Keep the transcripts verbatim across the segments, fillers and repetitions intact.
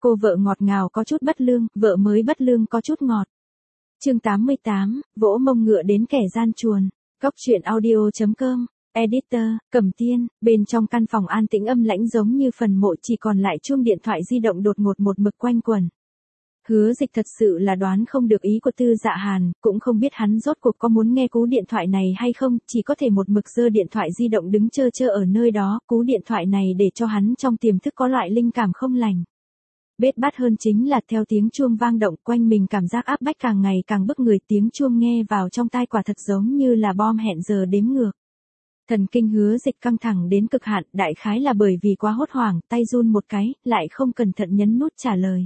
Cô vợ ngọt ngào có chút bất lương, vợ mới bất lương có chút ngọt. Chương tám mươi tám, vỗ mông ngựa đến kẻ gian chuồn. Góc truyện audio chấm com. Editor, Cẩm Tiên. Bên trong căn phòng an tĩnh âm lãnh giống như phần mộ, chỉ còn lại chuông điện thoại di động đột ngột một mực quanh quẩn. Hứa Dịch thật sự là đoán không được ý của Tư Dạ Hàn, cũng không biết hắn rốt cuộc có muốn nghe cú điện thoại này hay không, chỉ có thể một mực giơ điện thoại di động đứng chơ chơ ở nơi đó, cú điện thoại này để cho hắn trong tiềm thức có loại linh cảm không lành. Bết bát hơn chính là theo tiếng chuông vang động quanh mình cảm giác áp bách càng ngày càng bức người, tiếng chuông nghe vào trong tai quả thật giống như là bom hẹn giờ đếm ngược. Thần kinh Hứa Dịch căng thẳng đến cực hạn, đại khái là bởi vì quá hốt hoảng, tay run một cái, lại không cẩn thận nhấn nút trả lời.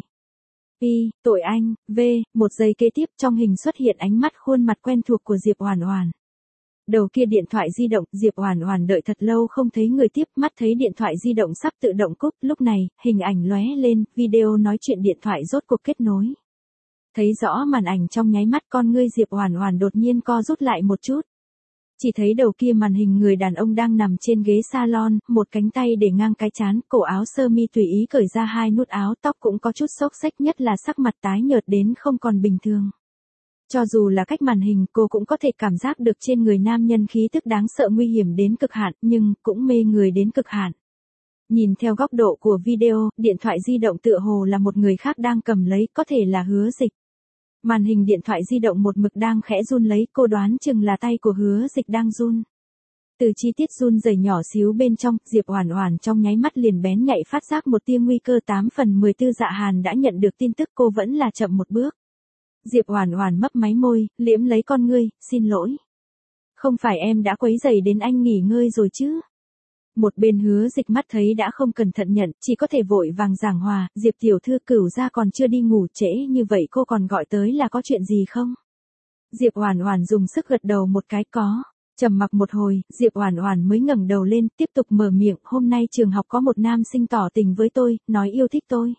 Y, tội anh, V, một giây kế tiếp trong hình xuất hiện ánh mắt khuôn mặt quen thuộc của Diệp Oản Oản. Đầu kia điện thoại di động, Diệp Oản Oản đợi thật lâu không thấy người tiếp, mắt thấy điện thoại di động sắp tự động cúp, lúc này, hình ảnh lóe lên, video nói chuyện điện thoại rốt cuộc kết nối. Thấy rõ màn ảnh trong nháy mắt, con ngươi Diệp Oản Oản đột nhiên co rút lại một chút. Chỉ thấy đầu kia màn hình người đàn ông đang nằm trên ghế salon, một cánh tay để ngang cái trán, cổ áo sơ mi tùy ý cởi ra hai nút áo, tóc cũng có chút xốc xếch, nhất là sắc mặt tái nhợt đến không còn bình thường. Cho dù là cách màn hình, cô cũng có thể cảm giác được trên người nam nhân khí tức đáng sợ nguy hiểm đến cực hạn, nhưng cũng mê người đến cực hạn. Nhìn theo góc độ của video, điện thoại di động tựa hồ là một người khác đang cầm lấy, có thể là Hứa Dịch. Màn hình điện thoại di động một mực đang khẽ run lấy, cô đoán chừng là tay của Hứa Dịch đang run. Từ chi tiết run rẩy nhỏ xíu bên trong, Diệp Oản Oản trong nháy mắt liền bén nhạy phát giác một tia nguy cơ. Tám phần mười Tư Dạ Hàn đã nhận được tin tức, cô vẫn là chậm một bước. Diệp Oản Oản mấp máy môi, liễm lấy con ngươi, xin lỗi. Không phải em đã quấy rầy đến anh nghỉ ngơi rồi chứ? Một bên Hứa Dịch mắt thấy đã không cẩn thận nhận, chỉ có thể vội vàng giảng hòa, Diệp tiểu thư, Cửu gia còn chưa đi ngủ, trễ như vậy cô còn gọi tới là có chuyện gì không? Diệp Oản Oản dùng sức gật đầu một cái, có. Trầm mặc một hồi, Diệp Oản Oản mới ngẩng đầu lên, tiếp tục mở miệng, hôm nay trường học có một nam sinh tỏ tình với tôi, nói yêu thích tôi.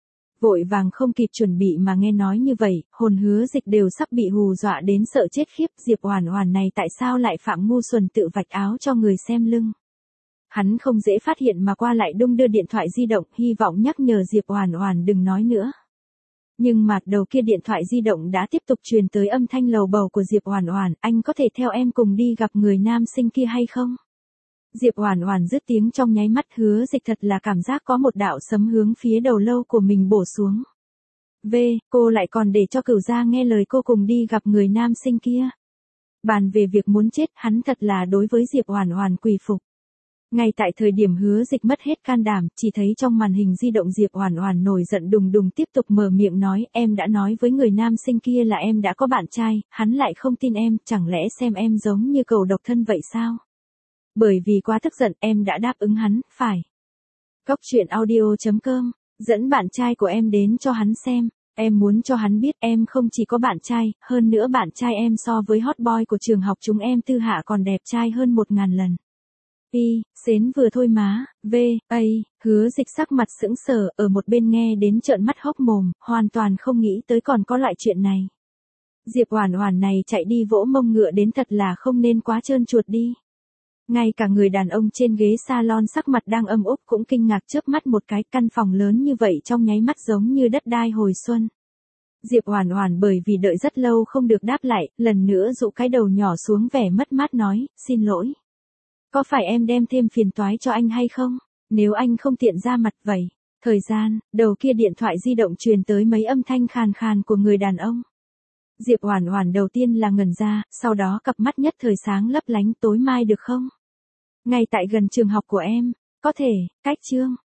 Vội vàng không kịp chuẩn bị mà nghe nói như vậy, hồn Hứa Dịch đều sắp bị hù dọa đến sợ chết khiếp, Diệp Oản Oản này tại sao lại phạm ngu xuẩn tự vạch áo cho người xem lưng. Hắn không dễ phát hiện mà qua lại đung đưa điện thoại di động, hy vọng nhắc nhở Diệp Oản Oản đừng nói nữa. Nhưng mà đầu kia điện thoại di động đã tiếp tục truyền tới âm thanh lầu bầu của Diệp Oản Oản, anh có thể theo em cùng đi gặp người nam sinh kia hay không? Diệp Oản Oản dứt tiếng trong nháy mắt, Hứa Dịch thật là cảm giác có một đạo sấm hướng phía đầu lâu của mình bổ xuống. V, cô lại còn để cho Cửu gia nghe lời cô cùng đi gặp người nam sinh kia. Bàn về việc muốn chết, hắn thật là đối với Diệp Oản Oản quỳ phục. Ngay tại thời điểm Hứa Dịch mất hết can đảm, chỉ thấy trong màn hình di động Diệp Oản Oản nổi giận đùng đùng tiếp tục mở miệng nói, em đã nói với người nam sinh kia là em đã có bạn trai, hắn lại không tin em, chẳng lẽ xem em giống như cẩu độc thân vậy sao? Bởi vì quá tức giận em đã đáp ứng hắn, phải. Góc truyện audio chấm com, dẫn bạn trai của em đến cho hắn xem, em muốn cho hắn biết em không chỉ có bạn trai, hơn nữa bạn trai em so với hot boy của trường học chúng em Tư Hạ còn đẹp trai hơn một ngàn lần. Y, xến vừa thôi má, V, A, Hứa Dịch sắc mặt sững sờ, ở một bên nghe đến trợn mắt hốc mồm, hoàn toàn không nghĩ tới còn có loại chuyện này. Diệp Oản Oản này chạy đi vỗ mông ngựa đến thật là không nên quá trơn chuột đi. Ngay cả người đàn ông trên ghế salon sắc mặt đang âm úp cũng kinh ngạc chớp mắt một cái, căn phòng lớn như vậy trong nháy mắt giống như đất đai hồi xuân. Diệp Oản Oản bởi vì đợi rất lâu không được đáp lại, lần nữa dụ cái đầu nhỏ xuống vẻ mất mát nói, xin lỗi. Có phải em đem thêm phiền toái cho anh hay không? Nếu anh không tiện ra mặt vậy. Thời gian, đầu kia điện thoại di động truyền tới mấy âm thanh khàn khàn của người đàn ông. Diệp Oản Oản đầu tiên là ngẩn ra, sau đó cặp mắt nhất thời sáng lấp lánh, tối mai được không? Ngay tại gần trường học của em, có thể, cách chương.